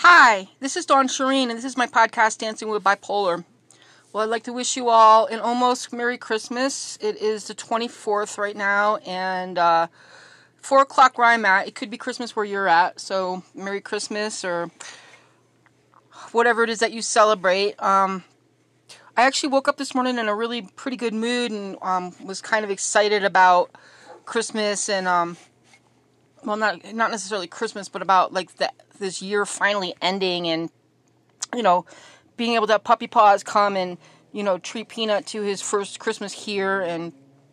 Hi, this is Dawn Shireen, and this is my podcast, Dancing with Bipolar. Well, I'd like to wish you all an almost Merry Christmas. It is the 24th right now, and 4 o'clock where I'm at. It could be Christmas where you're at, so Merry Christmas or whatever it is that you celebrate. I actually woke up this morning in a really pretty good mood and was kind of excited about Christmas and, well, not necessarily Christmas, but about like this year finally ending and, being able to have Puppy Paws come and, treat Peanut to his first Christmas here. And,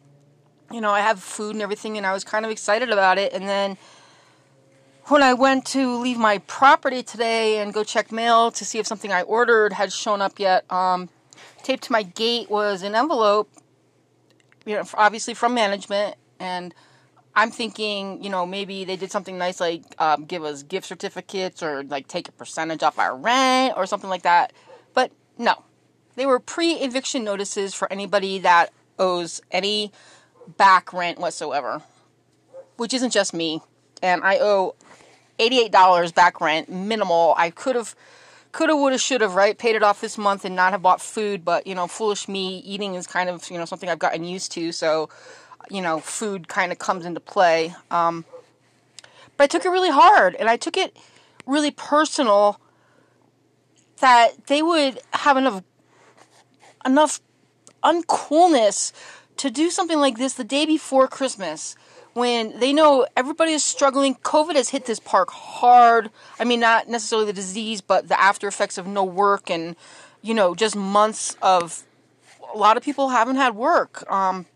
I have food and everything, and I was kind of excited about it. And then when I went to leave my property today and go check mail to see if something I ordered had shown up yet, taped to my gate was an envelope, obviously from management, and I'm thinking, maybe they did something nice like give us gift certificates or like take a percentage off our rent or something like that. But no, they were pre-eviction notices for anybody that owes any back rent whatsoever, which isn't just me. And I owe $88 back rent, minimal. I coulda, woulda, shoulda, right? Paid it off this month and not have bought food. But, foolish me, eating is kind of, something I've gotten used to. So, food kind of comes into play. But I took it really hard, and I took it really personal that they would have enough uncoolness to do something like this the day before Christmas when they know everybody is struggling. COVID has hit this park hard. I mean, not necessarily the disease, but the after effects of no work and, just months of a lot of people haven't had work.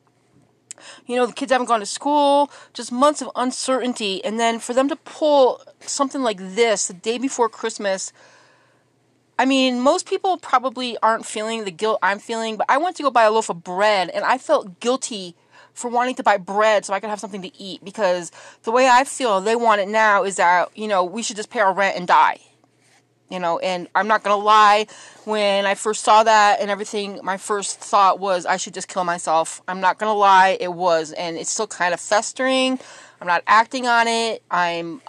The kids haven't gone to school, just months of uncertainty. And then for them to pull something like this the day before Christmas, I mean, most people probably aren't feeling the guilt I'm feeling, but I went to go buy a loaf of bread, and I felt guilty for wanting to buy bread so I could have something to eat, because the way I feel they want it now is that, we should just pay our rent and die. And I'm not going to lie, when I first saw that and everything, my first thought was I should just kill myself. I'm not going to lie, it was, and it's still kind of festering. I'm not acting on it. I'm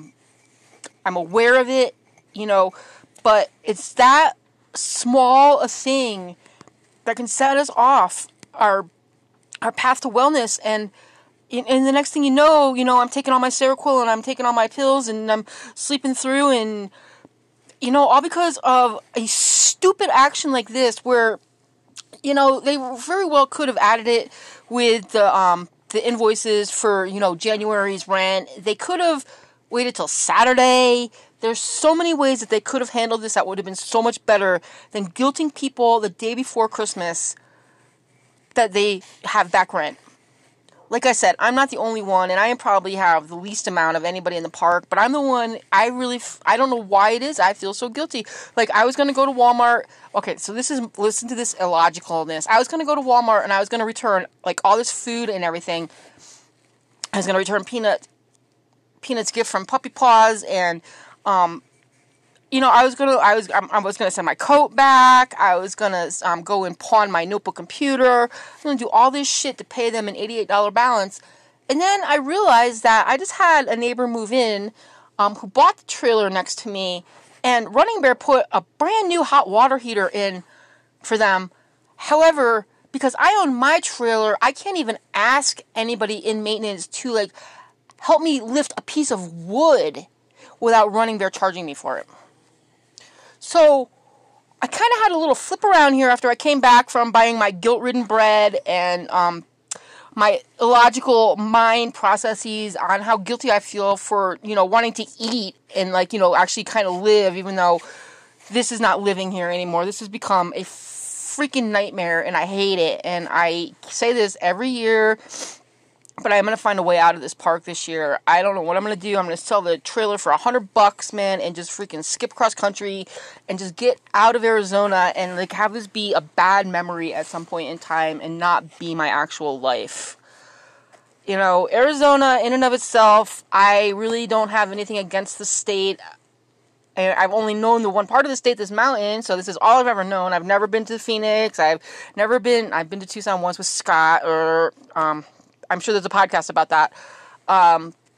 aware of it, but it's that small a thing that can set us off our path to wellness. And the next thing you know, I'm taking all my Seroquel and I'm taking all my pills and I'm sleeping through, and all because of a stupid action like this where, they very well could have added it with the invoices for, January's rent. They could have waited till Saturday. There's so many ways that they could have handled this that would have been so much better than guilting people the day before Christmas that they have back rent. Like I said, I'm not the only one, and I probably have the least amount of anybody in the park, but I'm the one, I don't know why it is, I feel so guilty. Like, I was going to go to Walmart, okay, so listen to this illogicalness. I was going to go to Walmart, and I was going to return, like, all this food and everything. I was going to return Peanut's gift from Puppy Paws, and, I was gonna send my coat back. I was gonna go and pawn my notebook computer. I'm gonna do all this shit to pay them an $88 balance. And then I realized that I just had a neighbor move in, who bought the trailer next to me, and Running Bear put a brand new hot water heater in for them. However, because I own my trailer, I can't even ask anybody in maintenance to help me lift a piece of wood without Running Bear charging me for it. So I kind of had a little flip around here after I came back from buying my guilt-ridden bread and my illogical mind processes on how guilty I feel for, wanting to eat and, actually kind of live, even though this is not living here anymore. This has become a freaking nightmare, and I hate it. And I say this every year, but I'm going to find a way out of this park this year. I don't know what I'm going to do. I'm going to sell the trailer for $100, man, and just freaking skip cross country and just get out of Arizona and have this be a bad memory at some point in time and not be my actual life. Arizona in and of itself, I really don't have anything against the state. I've only known the one part of the state that's mountain, so this is all I've ever known. I've never been to Phoenix. I've been to Tucson once with Scott, or I'm sure there's a podcast about that.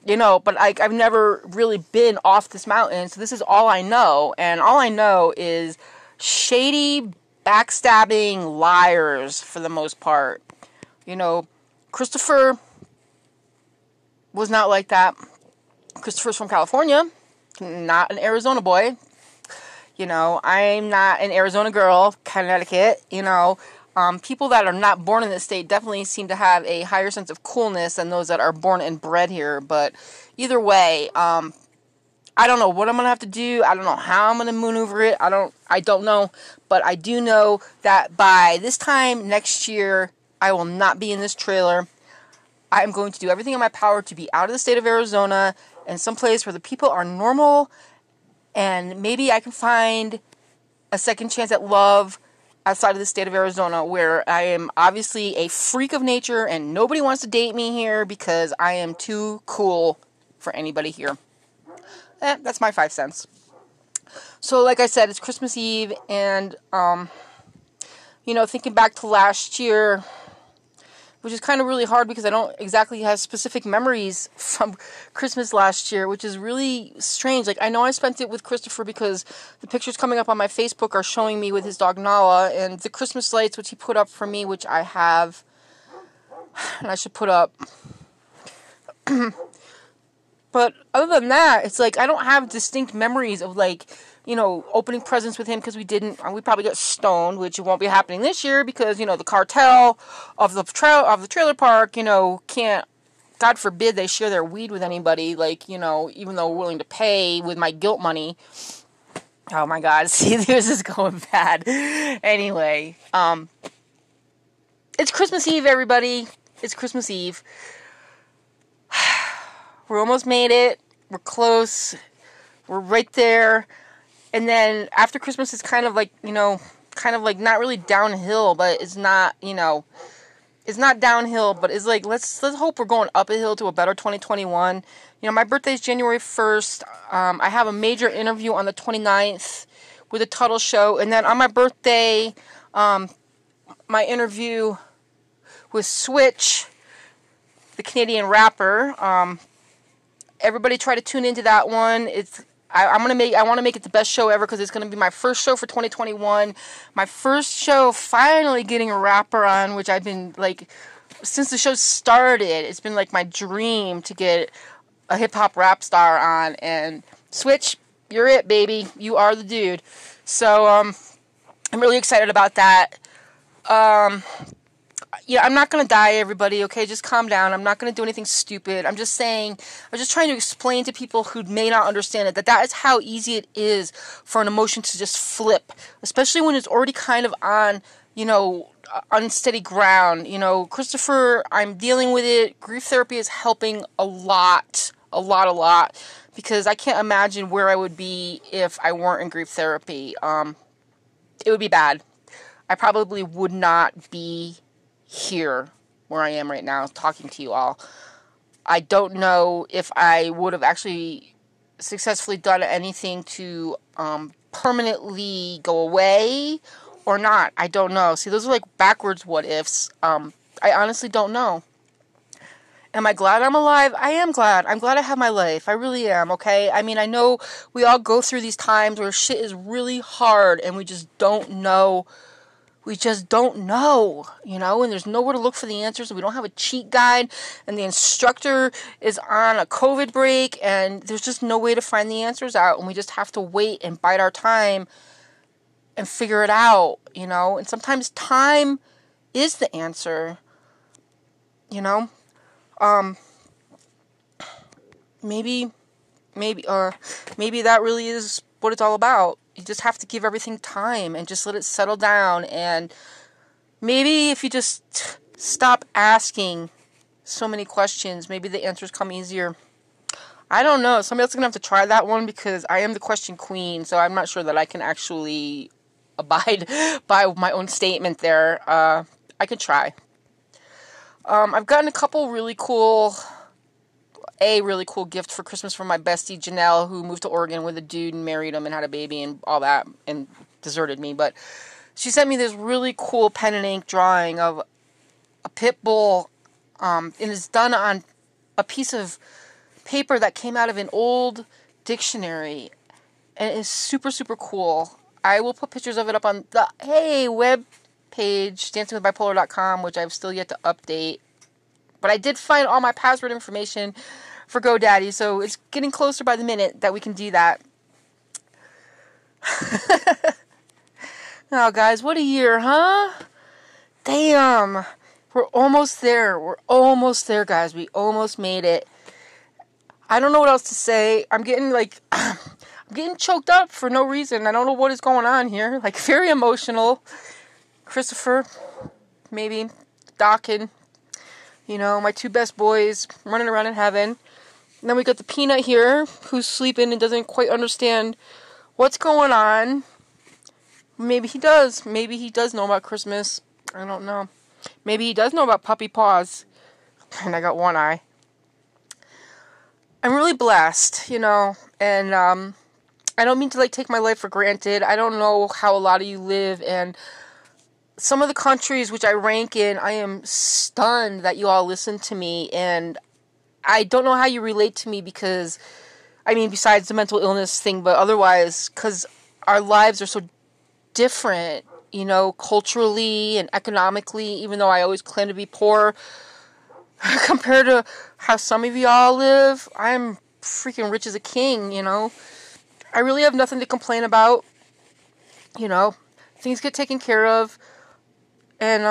but I've never really been off this mountain, so this is all I know, and all I know is shady, backstabbing liars for the most part. Christopher was not like that. Christopher's from California, not an Arizona boy. I'm not an Arizona girl, Connecticut. People that are not born in this state definitely seem to have a higher sense of coolness than those that are born and bred here. But either way, I don't know what I'm going to have to do. I don't know how I'm going to maneuver it. I don't know. But I do know that by this time next year, I will not be in this trailer. I am going to do everything in my power to be out of the state of Arizona and someplace where the people are normal, and maybe I can find a second chance at love outside of the state of Arizona, where I am obviously a freak of nature and nobody wants to date me here because I am too cool for anybody here. That's my 5 cents. So like I said, it's Christmas Eve, and thinking back to last year, which is kind of really hard because I don't exactly have specific memories from Christmas last year, which is really strange. Like, I know I spent it with Christopher because the pictures coming up on my Facebook are showing me with his dog Nala, and the Christmas lights, which he put up for me, which I have, and I should put up. But other than that, it's like I don't have distinct memories of, like, opening presents with him, because we probably got stoned, which won't be happening this year because, the cartel of the trailer park, can't, God forbid they share their weed with anybody, like, even though we're willing to pay with my guilt money. Oh my God, see, this is going bad. Anyway, it's Christmas Eve, everybody. It's Christmas Eve. We're almost made it. We're close. We're right there. And then after Christmas, it's kind of like not really downhill, but it's not, it's not downhill, but it's like, let's hope we're going up a hill to a better 2021. My birthday's January 1st. I have a major interview on the 29th with the Tuttle Show. And then on my birthday, my interview with Switch, the Canadian rapper. Everybody try to tune into that one. I want to make it the best show ever because it's going to be my first show for 2021. My first show finally getting a rapper on, which I've been like, since the show started, it's been like my dream to get a hip hop rap star on. And Switch, you're it, baby. You are the dude. So I'm really excited about that. I'm not going to die, everybody, okay? Just calm down. I'm not going to do anything stupid. I'm just trying to explain to people who may not understand it that is how easy it is for an emotion to just flip, especially when it's already kind of on, unsteady ground. Christopher, I'm dealing with it. Grief therapy is helping a lot, because I can't imagine where I would be if I weren't in grief therapy. It would be bad. I probably would not be here where I am right now talking to you all. I don't know if I would have actually successfully done anything to permanently go away or not. I don't know. See, those are like backwards what ifs. I honestly don't know. Am I glad I'm alive? I am glad. I'm glad I have my life. I really am, okay? I mean, I know we all go through these times where shit is really hard and we just don't know. We just don't know, and there's nowhere to look for the answers. We don't have a cheat guide, and the instructor is on a COVID break, and there's just no way to find the answers out, and we just have to wait and bide our time and figure it out, and sometimes time is the answer, maybe that really is what it's all about. You just have to give everything time and just let it settle down. And maybe if you just stop asking so many questions, maybe the answers come easier. I don't know. Somebody else is going to have to try that one because I am the question queen. So I'm not sure that I can actually abide by my own statement there. I could try. I've gotten a couple really cool gift for Christmas from my bestie Janelle, who moved to Oregon with a dude and married him and had a baby and all that and deserted me. But she sent me this really cool pen and ink drawing of a pit bull, and it's done on a piece of paper that came out of an old dictionary. And it is super, super cool. I will put pictures of it up on the web page, dancingwithbipolar.com, which I've still yet to update. But I did find all my password information for GoDaddy, so it's getting closer by the minute that we can do that. Oh, guys, what a year, huh? Damn. We're almost there. We're almost there, guys. We almost made it. I don't know what else to say. I'm getting, I'm getting choked up for no reason. I don't know what is going on here. Like, very emotional. Christopher, maybe, Dawkins, my two best boys running around in heaven. And then we got the Peanut here, who's sleeping and doesn't quite understand what's going on. Maybe he does. Maybe he does know about Christmas. I don't know. Maybe he does know about puppy paws. And I got one eye. I'm really blessed, and I don't mean to take my life for granted. I don't know how a lot of you live, and some of the countries which I rank in, I am stunned that you all listen to me, and I don't know how you relate to me because, besides the mental illness thing, but otherwise, because our lives are so different, culturally and economically, even though I always claim to be poor, compared to how some of y'all live. I'm freaking rich as a king, I really have nothing to complain about, things get taken care of, and,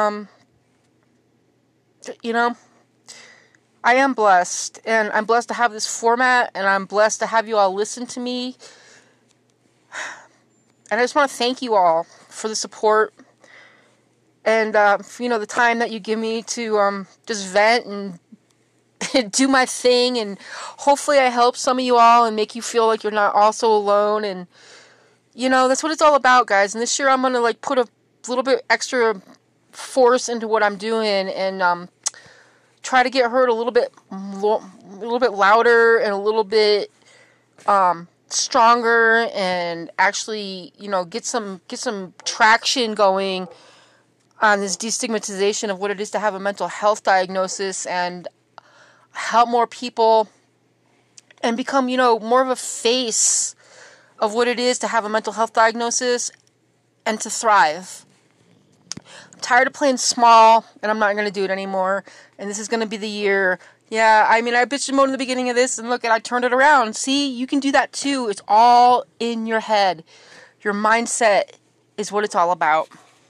I am blessed, and I'm blessed to have this format, and I'm blessed to have you all listen to me, and I just want to thank you all for the support, and, the time that you give me to, just vent and do my thing, and hopefully I help some of you all and make you feel like you're not all so alone, and, that's what it's all about, guys, and this year I'm going to, put a little bit extra force into what I'm doing, and, try to get heard a little bit louder and a little bit, stronger, and actually, get some traction going on this destigmatization of what it is to have a mental health diagnosis, and help more people and become, more of a face of what it is to have a mental health diagnosis and to thrive. I'm tired of playing small, and I'm not going to do it anymore, and this is going to be the year. Yeah, I bitched and moaned in the beginning of this, and look, I turned it around. See, you can do that too. It's all in your head. Your mindset is what it's all about.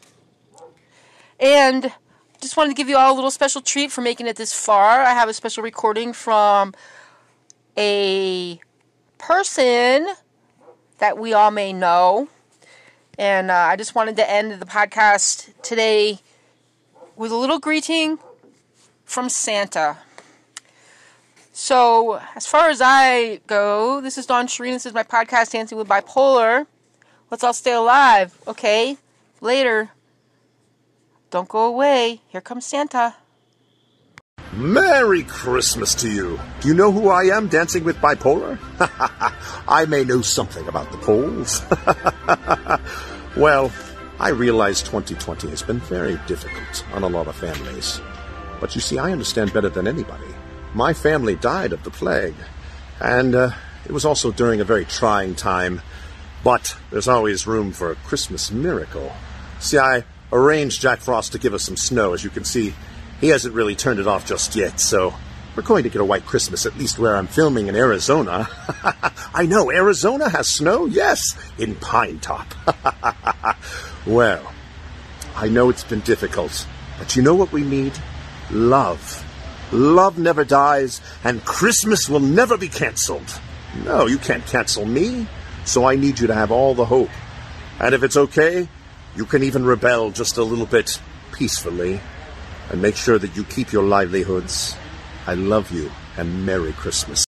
And just wanted to give you all a little special treat for making it this far. I have a special recording from a person that we all may know. And I just wanted to end the podcast today with a little greeting from Santa. So, as far as I go, this is Dawn Shireen. This is my podcast, Dancing with Bipolar. Let's all stay alive, okay? Later. Don't go away. Here comes Santa. Merry Christmas to you. Do you know who I am, Dancing with Bipolar? I may know something about the polls. Well, I realize 2020 has been very difficult on a lot of families. But you see, I understand better than anybody. My family died of the plague. And it was also during a very trying time. But there's always room for a Christmas miracle. See, I arranged Jack Frost to give us some snow. As you can see, he hasn't really turned it off just yet, so we're going to get a white Christmas, at least where I'm filming in Arizona. I know, Arizona has snow? Yes, in Pine Top. Well, I know it's been difficult, but you know what we need? Love. Love never dies, and Christmas will never be canceled. No, you can't cancel me, so I need you to have all the hope. And if it's okay, you can even rebel just a little bit peacefully and make sure that you keep your livelihoods. I love you, and Merry Christmas.